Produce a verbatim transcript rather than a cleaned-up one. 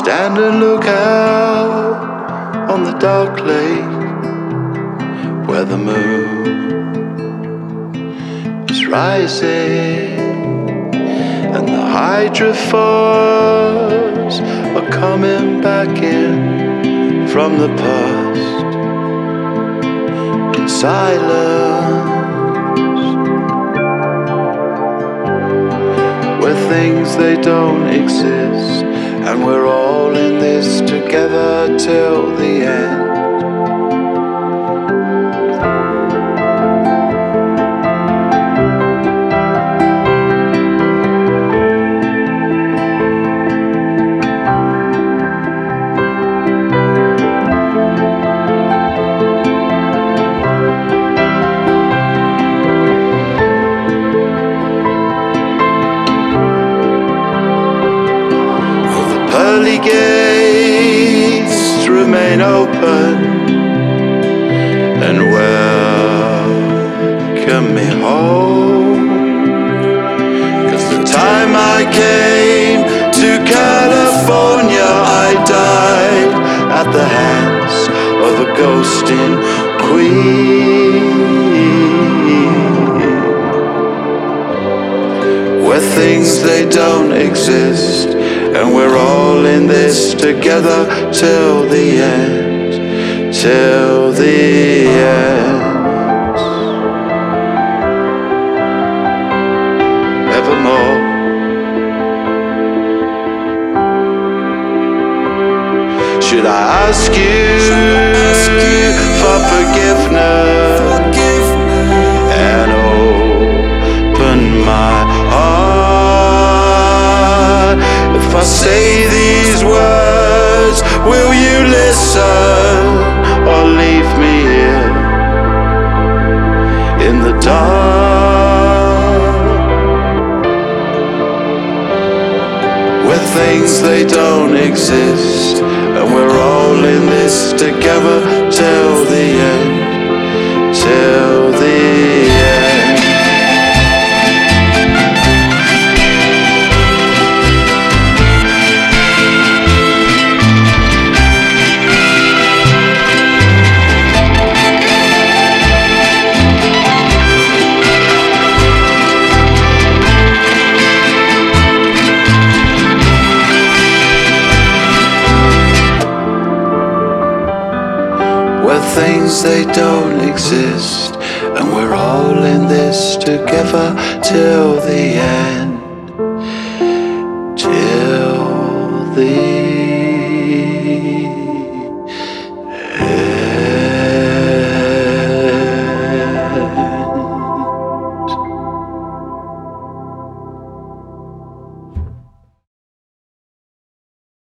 stand and look out on the dark lake where the moon is rising and the hydrophores are coming back in from the past in silence, where things they don't exist, and we're all in this together till the end. Pearly gates remain open and welcome me home, 'cause the time I came to California I died at the hands of a ghosting queen, where things they don't exist, and we're all in this together till the end, till the end. Evermore. Should I ask you, for forgiveness and open my heart? If I say these words, will you listen or leave me here in the dark, where things they don't exist, and we're all in this together till the end, till the end. Where things they don't exist, and we're all in this together till the end.